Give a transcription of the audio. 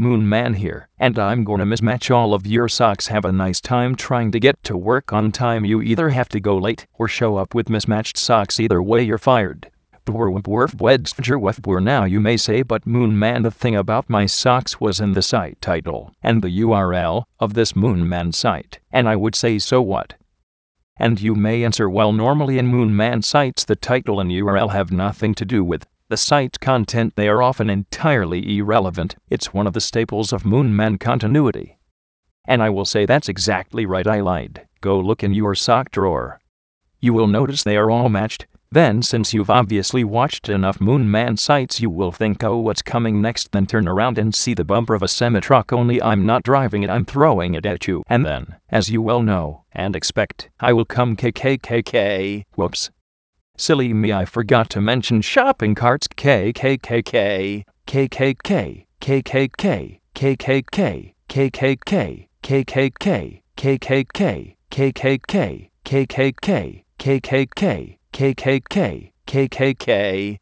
Moon Man here, and I'm gonna mismatch all of your socks. Have a nice time trying to get to work on time. You either have to go late or show up with mismatched socks. Either way, you're fired. Now you may say, but Moon Man, the thing about my socks was in the site title and the URL of this Moon Man site. And I would say, so what? And you may answer, well, normally in Moon Man sites the title and URL have nothing to do with the site content. They are often entirely irrelevant. It's one of the staples of Moon Man continuity. And I will say that's exactly right. I lied. Go look in your sock drawer. You will notice they are all matched. Then, since you've obviously watched enough Moon Man sites, you will think, oh, what's coming next? Then turn around and see the bumper of a semi-truck, only I'm not driving it, I'm throwing it at you. And then, as you well know and expect, I will come KKKK. Whoops. Silly me, I forgot to mention shopping carts. KKKK. KKK. KKK. KKK. KKK. KKK. KKK. KKK. KKK. KKK. KKK. KKK.